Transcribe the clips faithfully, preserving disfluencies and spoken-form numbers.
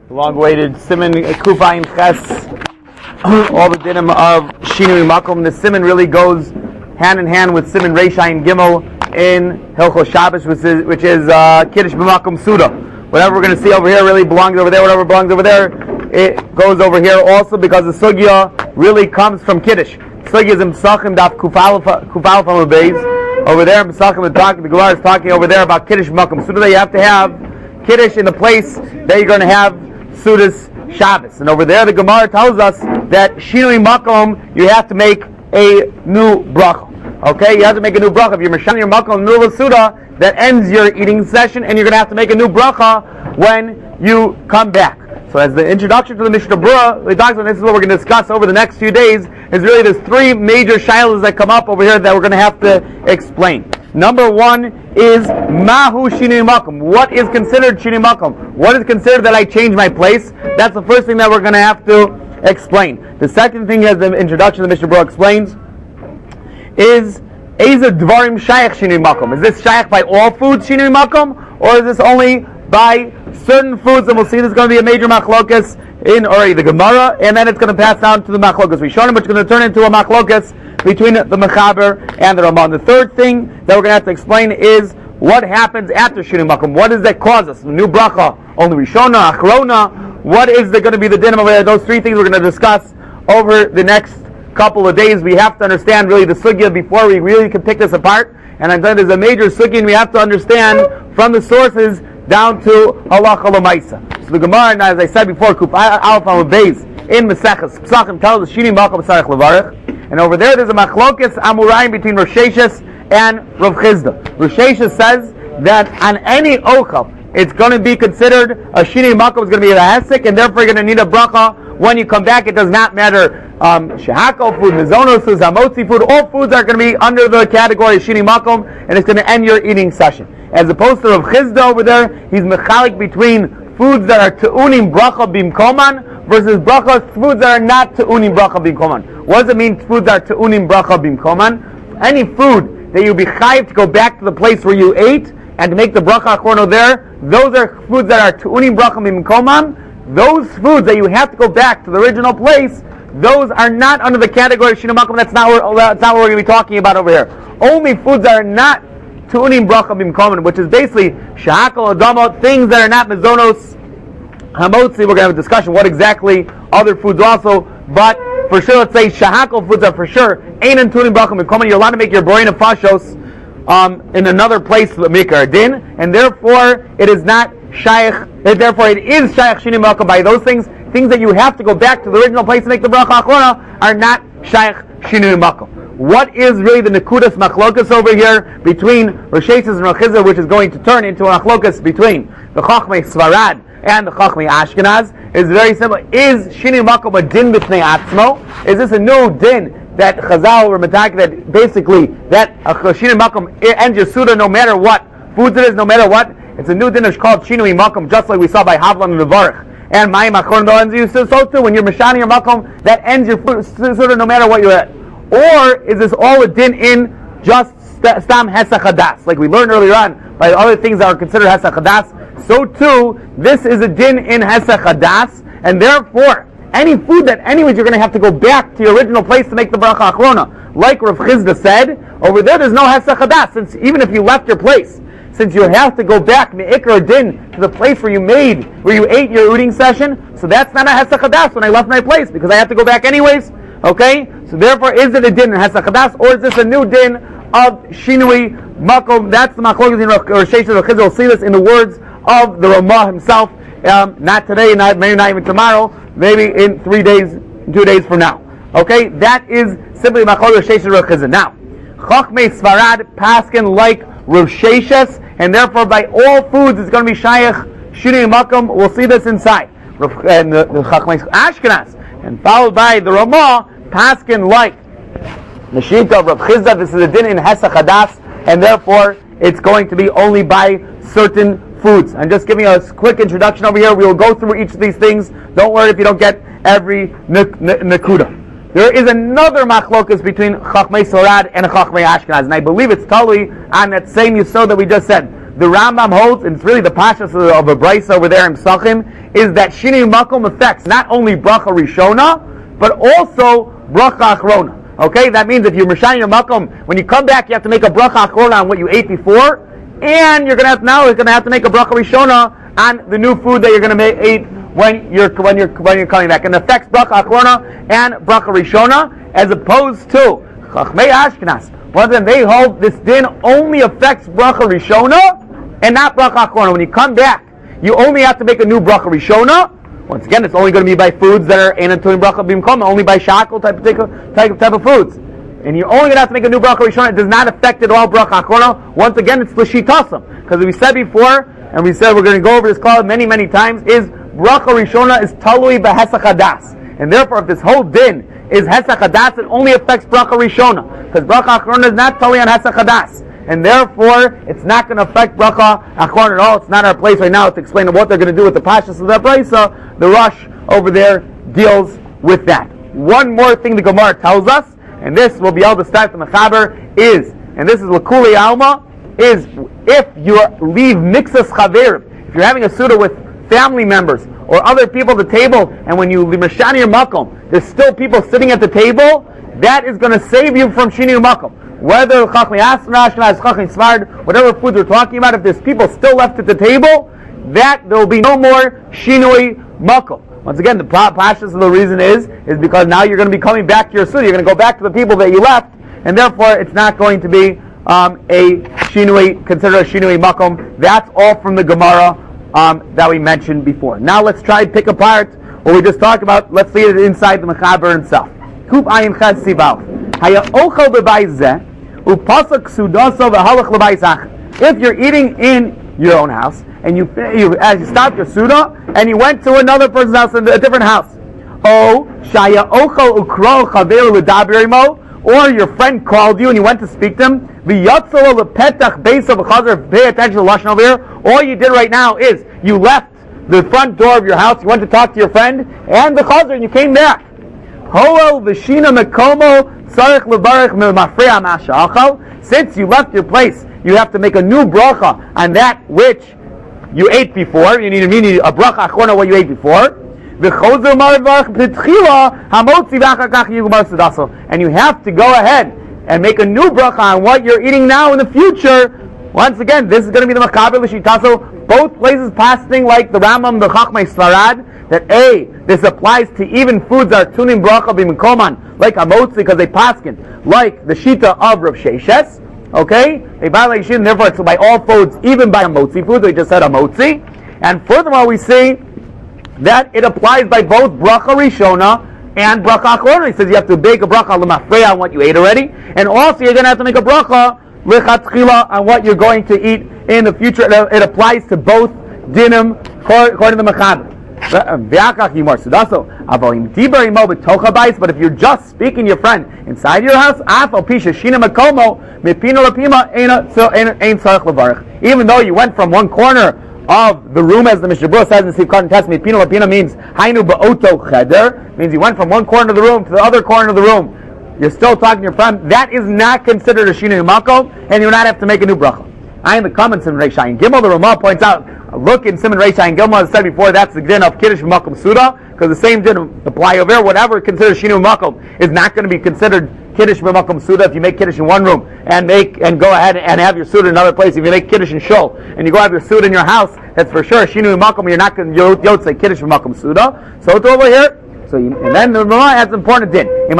long-awaited Siman Kufayin Ches, all the dinim of Shinui Makom. The Siman really goes hand in hand with Siman Reishayin Gimel in Hilchos Shabbos, which is, which is uh, Kiddush B'Makom Suda. Whatever we're going to see over here really belongs over there. Whatever belongs over there, it goes over here also, because the Sugya really comes from Kiddush. Sugya is in Pesachim Daf Kufal Beis. Over there in Pesachim, the Gemara is talking over there about Kiddush B'Makom Suda. You have to have Kiddush in the place that you're going to have Sudas Shabbos. And over there the Gemara tells us that Shinui Makom, you have to make a new bracha. Okay, you have to make a new bracha. If you're Mashani your Makom Nula Suda, that ends your eating session, and you're going to have to make a new bracha when you come back. So as the introduction to the Mishnah Berurah, we talked about this is what we're going to discuss over the next few days, is really there's three major shilas that come up over here that we're going to have to explain. Number one is Mahu Shinui Makom. What is considered Shinui Makom? What is considered that I change my place? That's the first thing that we're going to have to explain. The second thing, as the introduction to the Mishnah Berurah explains, is Eza Dvarim Shaykh Shinui Makom. Is this Shaykh by all foods Shinui Makom, or is this only by certain foods? And we'll see there's going to be a major machlokas in already the Gemara, and then it's going to pass down to the machlokas Rishonim, which is going to turn into a machlokas between the Mechaber and the Ramah. The third thing that we're going to have to explain is what happens after Shinui Makom. What does that cause us? New bracha, only Rishona, Achrona. What is there going to be the din over there? Those three things we're going to discuss over the next couple of days. We have to understand really the sugya before we really can pick this apart. And I'm telling you, there's a major sugya, and we have to understand from the sources down to halacha l'maisa. So the Gemara, as I said before, Kuf Aleph Amud Beis in Maseches Pesachim tells us Shinui Makom Tzarich Levarich. And over there, there's a machlokes amurayim between Rosh Hashis and Rav Chizda. Rosh Hashis says that on any ochel, it's going to be considered a Shinui Makom, is going to be a hesek, and therefore you're going to need a bracha when you come back. It does not matter um, shehako food, mizonos, hamotzi food. All foods are going to be under the category of Shinui Makom, and it's going to end your eating session. As opposed to Rav Chizda over there, he's mechalik between foods that are te'unim bracha bimkoman versus bracha foods that are not te'unim bracha bimkoman. What does it mean, foods that are te'unim bracha bimkoman? Any food that you'll be chayiv to go back to the place where you ate and to make the bracha achrono there, those are foods that are te'unim bracha bimkoman. Those foods that you have to go back to the original place, those are not under the category of Shinui Makom. That's not what, that's not what we're going to be talking about over here. Only foods that are not te'unim bracha bimkoman, which is basically shehakol adamot, things that are not mizonos, hamotzi. We're going to have a discussion what exactly other foods also, but for sure, let's say shehakol foods are for sure ain't in te'unim bracha bimkoman. You're allowed to make your brain of fashos um, in another place to make a din, and therefore it is not shaykh. Therefore, it is shaykh Shinui Makom by those things. Things that you have to go back to the original place to make the bracha achrona are not shaykh Shinui Makom. What is really the nekudas machlokas over here between Rosh Hashis and Rav Chizda, which is going to turn into a machlokas between the Chachmei Svarad and the Chachmei Ashkenaz, is very simple. Is Shinui Makom a din b'fnei atzmo? Is this a new din that Chazal or Matak, that basically that a Shinui Makom ends your suda no matter what foods it is, no matter what? It's a new din called Shinui Makom, just like we saw by Havlan and Nevarich. And Mayim Achron ends you so too. When you're Mashani your Makom, that ends your suda no matter what you're at. Or is this all a din in just Stam Hesach Hadas? Like we learned earlier on by the other things that are considered Hesach Hadas, so too, this is a din in Hesach Hadas, and therefore, any food that anyways you're going to have to go back to your original place to make the bracha achrona. Like Rav Chizda said, over there there's no Hesach Hadas, since even if you left your place, since you have to go back me'ikar din to the place where you made, where you ate your eating session, so that's not a Hesach Hadas when I left my place, because I have to go back anyways. Okay, so therefore, is it a din in Hesach Hadas, or is this a new din of Shinui Makom? That's the machlokas in Rosh Hashis. Rav Chizda will see this in the words of the Ramah himself. Um, not today, not maybe not even tomorrow, maybe in three days, two days from now. Okay, that is simply machlokas Rosh Hashis and Rav Chizda. Now, Chachmei Svarad paskin like Rosh Hashis, and therefore by all foods it's going to be shaykh Shinui Makom. We'll see this inside. And the, the Chachmei Ashkenaz, and followed by the Ramah, paskin like the Shita of Rav Chizda. This is a din in Hesach Hadas, and therefore it's going to be only by certain foods. I'm just giving a quick introduction over here. We will go through each of these things. Don't worry if you don't get every nekuda. There is another machlokas between Chachmei Svarad and Chachmei Ashkenaz, and I believe it's totally on that same yisod that we just said. the Rambam holds, and it's really the pashas of, of a brisa over there in Psachim, is that Shinui Makom affects not only Bracha Rishona, but also Bracha Achrona. Okay, that means if you're Mishani your Makom, when you come back, you have to make a Bracha Achrona on what you ate before, and you're going to have now you're going to have to make a Bracha Rishona on the new food that you're going to eat when you're when you're when you're coming back, and it affects Bracha Achrona and Bracha Rishona, as opposed to Chachmei Ashkenaz. Well, then they hold this din only affects Bracha Rishona and not Bracha Achrona. When you come back, you only have to make a new Bracha Rishona. Once again, it's only going to be by foods that are Ein Tuin Bracha Bimkom, only by shackle type of type, type of foods. And you're only going to have to make a new Bracha Rishona. It does not affect at all Bracha Achrona. Once again, it's L'Shitasam. Because we said before, and we said we're going to go over this call many, many times, is Bracha Rishona is Talui B'Hesach Hadas. And therefore, if this whole din is Hesach Hadas, it only affects Bracha Rishona. Because Bracha Achrona is not Talui on Hesach Hadas. And therefore, it's not going to affect Bracha Achrona at all. It's not our place right now to explain what they're going to do with the Pashas of that Brisa. The Rush over there deals with that. One more thing the Gemara tells us, and this will be able to start from the Chaber, is, and this is L'Kuli Alma, is if you leave Mixas Chaver, if you're having a Suda with family members or other people at the table, and when you leave Mishani your Makom, there's still people sitting at the table, that is going to save you from Shini your Makom. Whether Chachmei Asra, Ashkenaz, Chachmei Svard, whatever foods we're talking about, if there's people still left at the table, that there will be no more Shinui Makom. Once again, the pashas of the reason is, is because now you're going to be coming back to your suda. You're going to go back to the people that you left, and therefore it's not going to be um, a Shinui, considered a Shinui Makom. That's all from the Gemara um, that we mentioned before. Now let's try and pick apart what we just talked about. Let's see it inside the Mechaber himself. Kuf Ayin Ches Sivav. Haya Ochel B'Bayis Zeh. If you're eating in your own house and you you as you stopped your suda and you went to another person's house in a different house, oh shaya ochel ukro chaver l'daber, or your friend called you and you went to speak to him, v'yatzol lepetach beis of chazer, pay attention to lashon over here. All you did right now is you left the front door of your house, you went to talk to your friend and the chazer, and you came back. Hoel v'shina mekomo. Since you left your place, you have to make a new bracha on that which you ate before. You need, you need a bracha achrona what you ate before. And you have to go ahead and make a new bracha on what you're eating now in the future. Once again, this is going to be the Makaber L'Shitaso. Both places passing like the Rambam, the Chachmei Svarad, that A, this applies to even foods that are tunim bracha b'mikoman, like hamotzi, because they paskin, like the shita of Rav Sheshes, okay? They buy like shita, and therefore it's by all foods, even by hamotzi foods, we just said hamotzi. And furthermore, we see that it applies by both bracha rishona and bracha achrona. He says you have to bake a bracha l'mafreya on what you ate already, and also you're going to have to make a bracha l'chatchila on what you're going to eat in the future. It applies to both dinim according to the Mechaber. But if you're just speaking to your friend inside your house, even though you went from one corner of the room, as the Mishnah Berurah says in Sif Katan Tes, Mipino Lapina means Hainu Ba'oto Cheder, means you went from one corner of the room to the other corner of the room. You're still talking to your friend. That is not considered a Shinu Makom, and you do not have to make a new bracha. I in the comments in Reish Ayin Gimel, the Ramah points out, look in Simon Reish Ayin Gimel, as I said before, that's the din of Kiddush Makom Suda, because the same din apply over there. Whatever considered Shinu Makom is not going to be considered Kiddush Makom Suda if you make Kiddush in one room and make and go ahead and have your Suda in another place. If you make Kiddush in Shul and you go have your Suda in your house, that's for sure Shinu Makom. You're not going to you'll say Kiddush Makom Suda. So it's over here. So you, and then the Ramah has an important din. If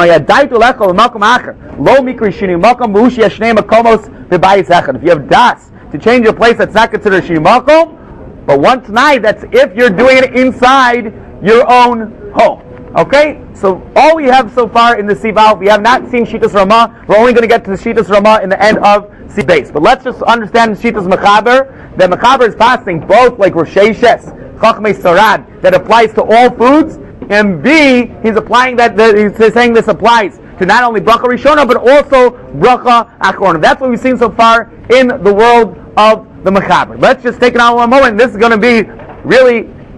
you have das to change your place, that's not considered Shinu Makom. But one tonight, that's if you're doing it inside your own home. Okay? So all we have so far in the Sivav, we have not seen Shitas Ramah. We're only going to get to the Shitas Ramah in the end of Sibais. But let's just understand Shitas Mechaber. That Mechaber is passing both like Rosh Hashanah, Chachmei Sarad, that applies to all foods. And B, he's applying that, that he's saying this applies to not only Bracha Rishona, but also Bracha Achrona. That's what we've seen so far in the world of the Mechaber. Let's just take it on one moment. This is going to be really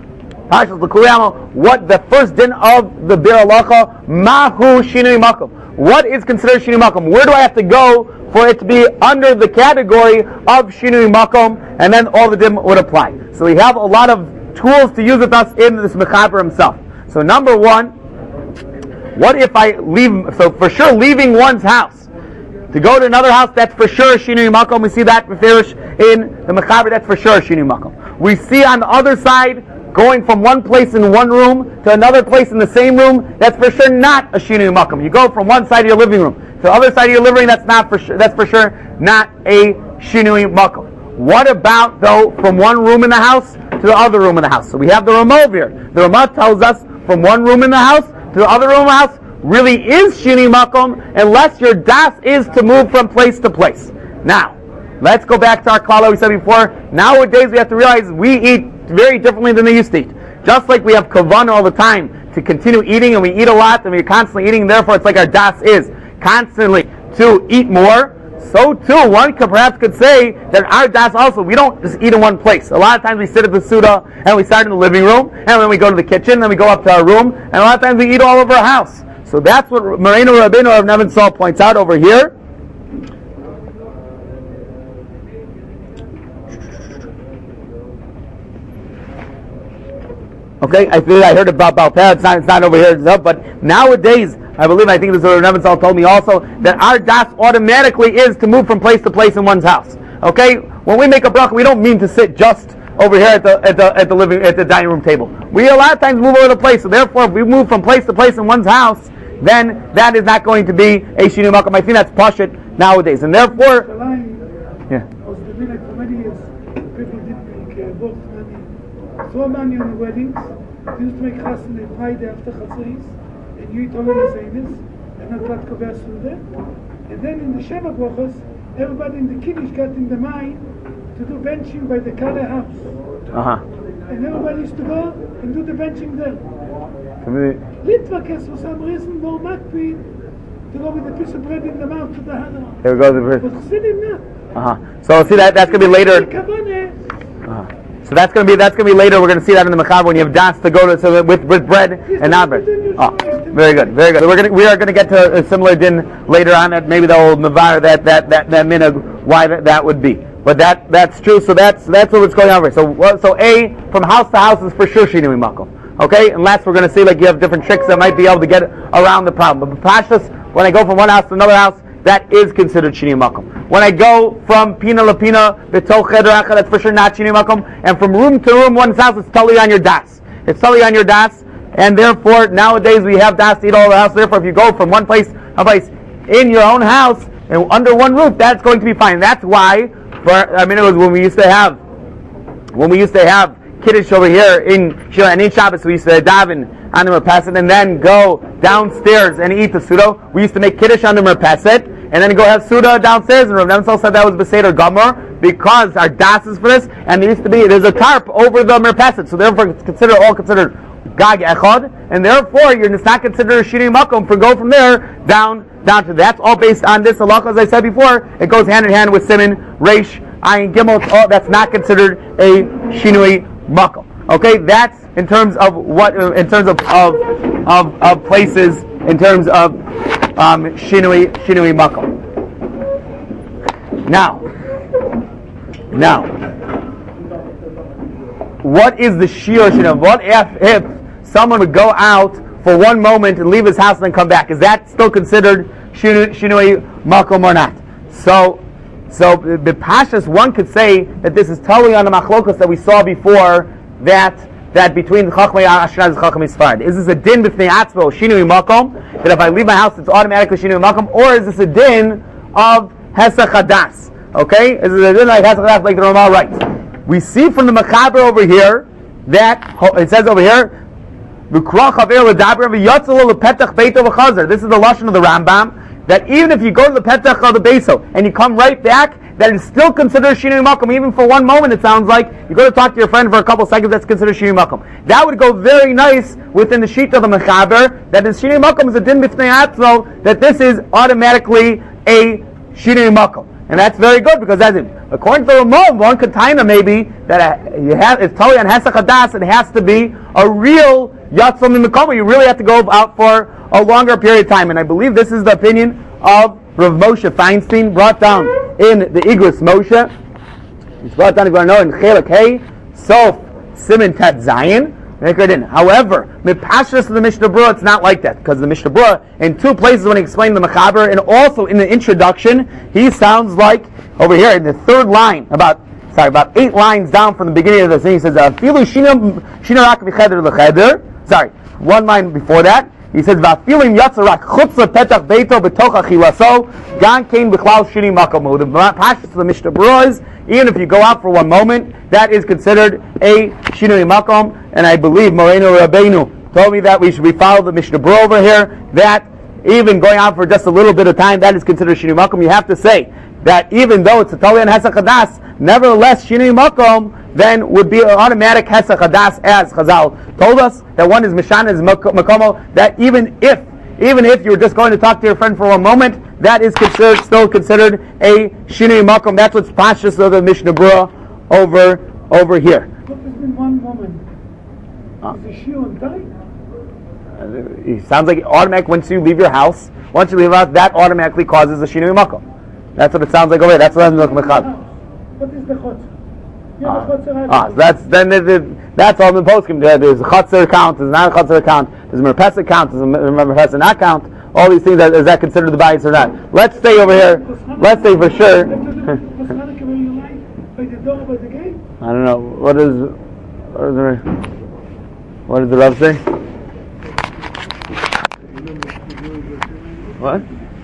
Parshas L'Kuliyama, what the first din of the Bir Halacha, Mahu Shinui Makom. What is considered Shinui Makom? Where do I have to go for it to be under the category of Shinui Makom? And then all the din would apply. So we have a lot of tools to use with us in this Mechaber himself. So number one, what if I leave, so for sure leaving one's house to go to another house, that's for sure Shinui Makom. We see that in the Mechaber, that's for sure Shinui Makom. We see on the other side, going from one place in one room to another place in the same room, that's for sure not a Shinui Makom. You go from one side of your living room to the other side of your living room, that's not for sure, that's for sure not a Shinui Makom. What about though from one room in the house to the other room in the house? So we have the Ramah over here. The Ramah tells us from one room in the house to the other room in the house really is Shinui Makom unless your das is to move from place to place. Now, let's go back to our klala we said before. Nowadays we have to realize we eat very differently than they used to eat. Just like we have kavanah all the time to continue eating, and we eat a lot, and we're constantly eating, therefore it's like our das is constantly to eat more. So too, one could perhaps could say that our das also, we don't just eat in one place. A lot of times we sit at the Suda, and we start in the living room, and then we go to the kitchen, then we go up to our room, and a lot of times we eat all over our house. So that's what Moreno Rabbeinu of Nevin Saul points out over here. Okay, I feel I heard about Balpeh. It's not, it's not over here, but nowadays, I believe, I think this is what Nevin Saul told me also, that our das automatically is to move from place to place in one's house. Okay, when we make a bracha, we don't mean to sit just over here at the at the at the living at the dining room table. We a lot of times move over the place. So therefore, if we move from place to place in one's house, then that is not going to be a Shinui Makom. I think that's pashut nowadays, and therefore, yeah. So many on the weddings, they used to make chassan on Friday after Chatzos, and you eat all the zaynis, and not let go back through them. And then in the Sheva Brachos, everybody in the Kiddush got in the mind to do benching by the Kala house. Uh-huh. And everybody used to go and do the benching there. Litvakes was some reason more makpid to go with a piece of bread in the mouth to the Hana. There we go. The bread. But Chassidim not. Uh-huh. So see that that's going to be later. Uh-huh. So that's going to be that's going to be later. We're going to see that in the Mechaber when you have das to go to so with with bread and not bread. Oh, very good, very good. We're going to, we are going to get to a similar din later on. That maybe they'll mevar that that that that minhag why that, that would be. But that that's true. So that's that's what's going on over here. So so a from house to house is for sure Shinui Makom. Okay, unless we're going to see like you have different tricks that might be able to get around the problem. But pashas, when I go from one house to another house, that is considered Shinui Makom. When I go from Pina Lapina, B'tol Cheder Achad, that's for sure not Shinui Makom. And from room to room, one's house, it's totally on your das. It's totally on your das. And therefore, nowadays we have das to eat all the house. Therefore, if you go from one place, a place in your own house, and under one roof, that's going to be fine. That's why, for I mean, it was when we used to have, when we used to have Kiddush over here in Shila and in Shabbos, we used to daven on the Merpeset and then go downstairs and eat the Suda. We used to make Kiddush on the Merpeset and then go have Suda downstairs. And Rav Nemsel said that was Beseder Gomer because our das is for this. And there used to be, there's a tarp over the Merpeset. So therefore it's considered, all considered Gag Echad. And therefore you're just not considered a Shinui Makom for go from there down, down to, that's all based on this halacha. As I said before, it goes hand in hand with Siman, Reish, Ayin, Gimel. All, that's not considered a Shinui Makom. Okay, that's in terms of what, uh, in terms of of, of of places, in terms of um, Shinui Shinui Makom. Now, now, what is the shiur Shinui? What if if someone would go out for one moment and leave his house and then come back? Is that still considered Shinui, shinui Makom or not? So. So, the Pashas, one could say that this is totally on the machlokas that we saw before, that that between Chachmei Ashkenaz and Chachmei Sfarad. Is this a din b'fnei atzmo, Shinui Makom, that if I leave my house it's automatically Shinui Makom, or is this a din of Hesach Hadas? Okay? Is it a din like Hesach Hadas, like the Ramah writes? We see from the Mechaber over here, that, it says over here, this is the lashon of the Rambam, that even if you go to the Petach of the Beso and you come right back, that is still considered Shinui Makom. Even for one moment, it sounds like you go to talk to your friend for a couple seconds, that's considered Shinui Makom. That would go very nice within the sheet of the Mechaber, that the Shinui Makom is a din b'fnei atzmo, that this is automatically a Shinui Makom. And that's very good because that's it. According to the Ramon, one container maybe that you have it's totally on Hesach Hadas. It has to be a real Yatzom Mimikomo. You really have to go out for a longer period of time. And I believe this is the opinion of Rav Moshe Feinstein, brought down in the Igros Moshe. It's brought down, if you want to know, in Chelek Hey, Sof Siman Tet Zayin. However, mipashras of the Mishnah Berurah, it's not like that, because the Mishnah Berurah, in two places when he explained the Mechaber, and also in the introduction, he sounds like over here in the third line, about sorry, about eight lines down from the beginning of the thing. He says, "Afilu shina rak v'cheder lecheder." Sorry, one line before that, he says, "Va'afilim yatzarak chutza petach beito betoch achilaso gan kein b'chlal shini makom." The pashas of the Mishnah Berurah is, even if you go out for one moment, that is considered a shinui makom. And I believe Moreno Rabbeinu told me that we should we follow the Mishnah Berurah over here, that even going out for just a little bit of time, that is considered shinui makom. You have to say that even though it's a totally on Hesach Hadas, nevertheless shinui makom then would be an automatic Hesach Hadas, as Chazal told us that one is Mishan is makomo, that even if even if you're just going to talk to your friend for one moment, that is considered still considered a shinui makom. That's what's pashas of the Mishnah Berurah over over here. What has been one moment? Uh, Is the shiur on time? It sounds like automatic once you leave your house. Once you leave your house, that automatically causes a shinui makom. That's what it sounds like over here. That's what I'm looking at. What is the chotzer? You have a chotzer. Ah, so that's then the, the, that's all the poskim. There's a chotzer account. There's not a chotzer account. There's a merpesa account. There's a merpesa not count. All these things, is that considered the bias or not? Let's stay over here. Let's stay for sure. I don't know. What is what is the what does the Rav say? What?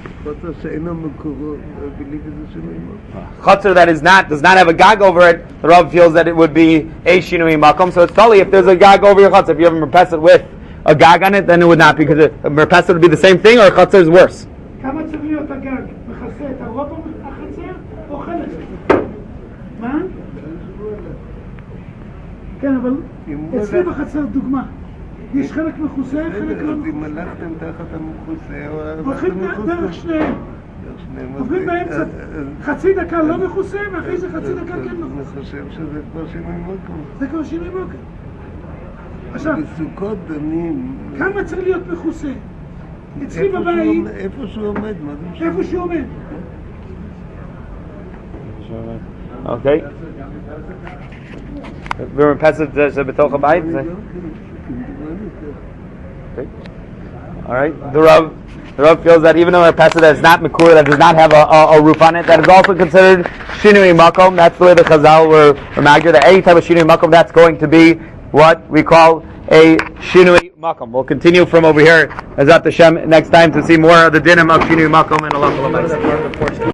Chotzer that is not does not have a gag over it. The Rav feels that it would be a shinui makom. So it's totally if there's a gag over your chotzer. If you have a merpesed with a gag on it, then it would not, because a merpesed would be the same thing, or a chotzer is worse. כמה צריך להיות הגג? מכסה את הרוב החצר או חלק? מה? כן, אבל אצלי בחצר דוגמה. יש חלק מכוסה, חלק לא מכוסה. אם הלכתם תחת המכוסה, הולכים דרך שניהם. עוברים באמצע חצי דקה לא מכוסה, ואחרי זה חצי דקה כן מכוסה. אני חושב שזה כבר שינוי מקום. זה כבר שינוי מקום. עכשיו, בסוכות דנים... כמה צריך להיות מכוסה? אצלי בבית... איפה שהוא עומד, מה זה משנה? איפה שהוא עומד. אוקיי. ומרפסת זה בתוך הבית? Okay. All right. The Rav, the Rav feels that even though a pesach that is not mekur, that does not have a, a, a roof on it, that is also considered shinui makom. That's the way the Chazal were, were magir, that any type of shinui makom, that's going to be what we call a shinui makom. We'll continue from over here, Ezrat Hashem, next time to see more of the dinim of shinui makom and Allah.